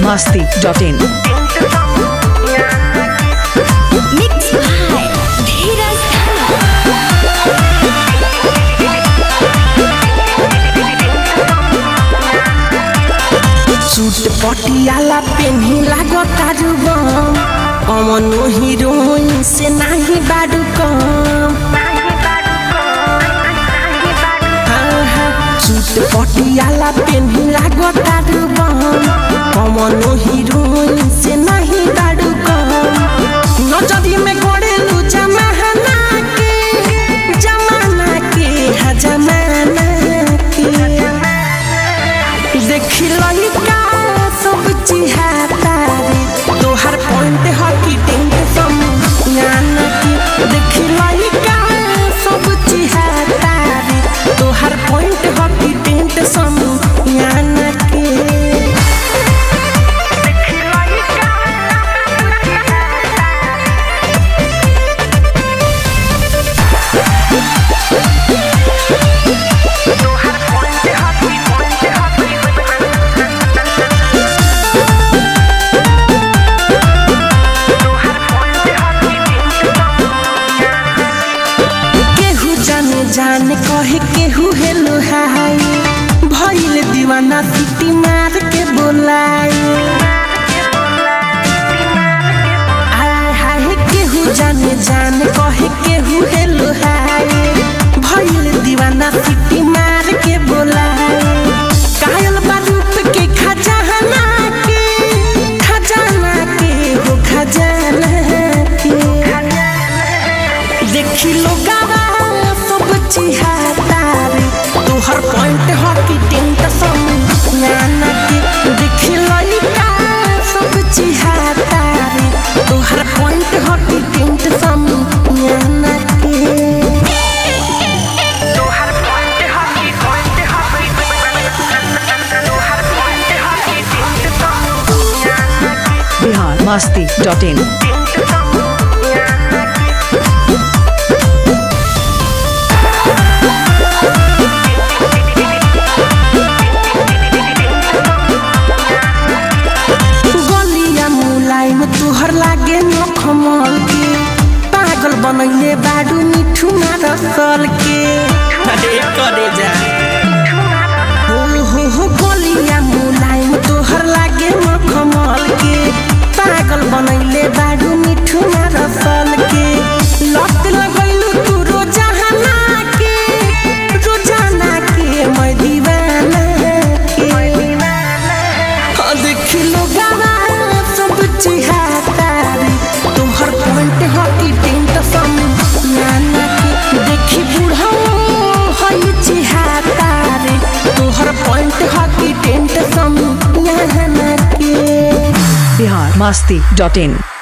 biharmasti.in Mixed by Dheeraj suit Patiala पेन्ही लागता जुबम कमनो हीरोइन से नाही बाडू कम सूट पटियाला पेन्ही लागता जुबम कमनो हीरोइन से नाही बाडू कम नजरी में गोड़ेलू जमाना के जमाना के देखी लइका सब चिहाता रे तोहर पॉइंट हकी टेंट समयाना की देखी लइका सब चिहाता रे तोहर पॉइंट हकी टेंट समयाना के जाने कहे केहू हेलो हाय भइल दीवाना सिटी मार के बोलाए आय हाय केहू जाने कहे केहू हेलो हाय भइल दीवाना सिटी मार के बोलाए कायल बारूप के खजाना के हो खजाना के देखी लोगावा चिहाता रे तोहर पॉइंट हकी टेंट समयाना के देखी लइका सब चिहाता रे तोहर पॉइंट हकी टेंट समयाना के तोहर पॉइंट हकी टेंट समयाना के biharmasti.in तुहर लागे नखमल के पागल बनैले बाडू मिठू रसल के अरे करे जा हो गोलिया मुलायम तुहर लागे नखमल के पागल बनैले बाडू मिठू रसल के लत लगैलू तू रोजाना के मैं दीवाना के देखी लोगावा सब चिहाता रे तोहर पॉइंट हकी टेंट समयाना के देखी बूढ़ा हई चिहाता रे तोहर पॉइंट हकी टेंट समयाना के biharmasti.in